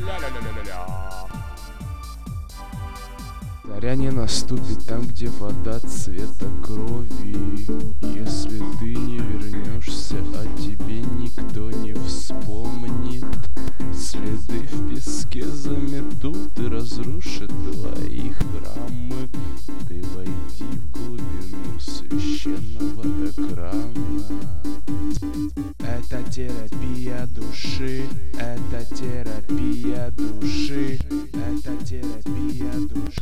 Заря не наступит там, где вода цвета крови. Если ты не вернешься, о тебе никто не вспомнит. Следы в песке заметут и разрушат твои храмы. Ты войди в глубину священного экрана. Это терапия души, это терапия души, это терапия души.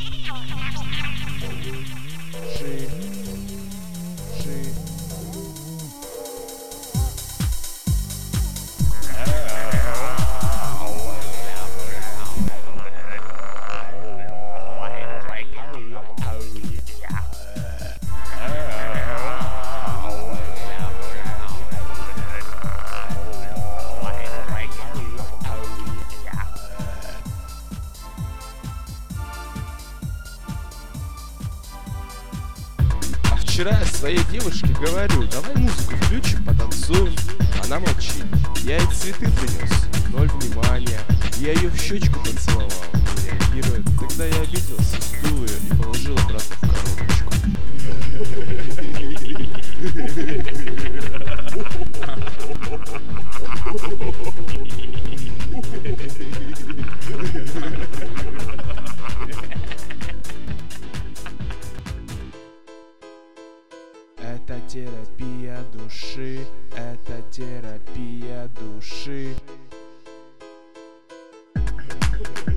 Вчера я своей девушке говорю: давай музыку включим, потанцуем. Она молчит. Я ей цветы принес, 0 внимания. Я ее в щечку поцеловал, не реагирует. Тогда я обиделся, сдул ее и положил обратно в коробочку. Это терапия души, это терапия души.